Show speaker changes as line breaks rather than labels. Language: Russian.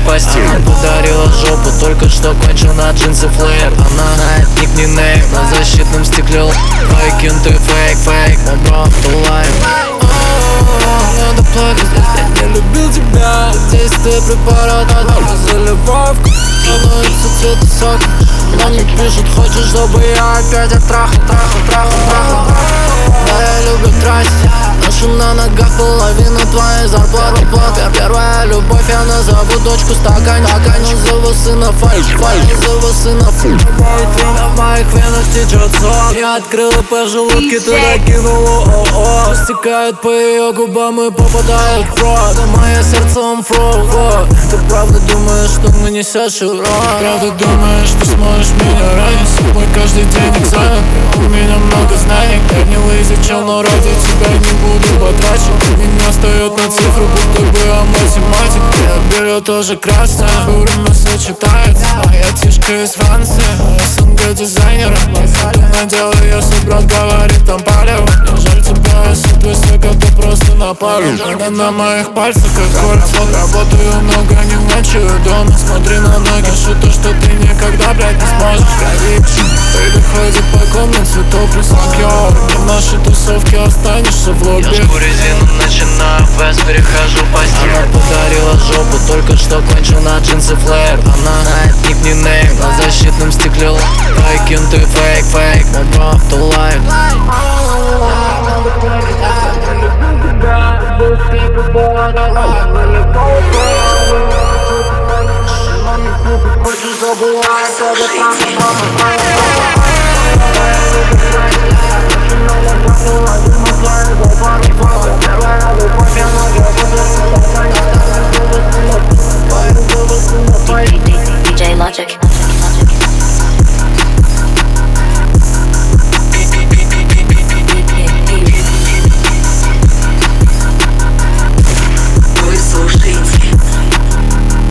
постель. Она подарила жопу, только что кончил на джинсы флэр. Она знает ник не нейм, на защитном стекле фейкин, ты фейк, фейк, мой бро, ты лайм. Надо плакать, я не любил тебя. Действие препарата, заливавка. Становится цвета сока. Она не пишет, хочешь, чтобы я опять их трахал. Да, я люблю тратить. Ношу на ногах половину твоей зарплаты. Первая любовь, я назову дочку стакан. Назову сына фальш. Назову сына фальш. В моих венах течет сок. Я открыла по желудке, туда кинула о-о. Стекает по ее губам и попадает в рот. А мое сердце умфро. Ты правда думаешь, что нанесешь урон? Правда думаешь, что сможешь меня ранить? С собой каждый день экзамен. У меня много знаний. Я не изучал, но ради тебя не буду потрачен. Меня встает на цифру, будто бы я математик. Я беру тоже красное, время сочетается. Моя тишка из Франции, СНГ дизайнера. Ты надела, если брат говорит, там палево. Не жаль тебя, если твой свек, это просто напалю. Она на моих пальцах, как кольца. Работаю много, не ночую дома. Смотри на ноги, шуту, что ты никогда, блядь, не сможешь ходить. Ты ходит по комнате, цветов плюс лакёр. Не в нашей тусовке останешься в лобби.
Я жгу резину, начинаю фест, перехожу постель.
Она подарила жопу, только что кончил на джинсы флэр. Она знает ник не нейм, на защитном стекле фейкин, ты фейк, фейк, мой бро, ты лайм.
Хочешь забывать, это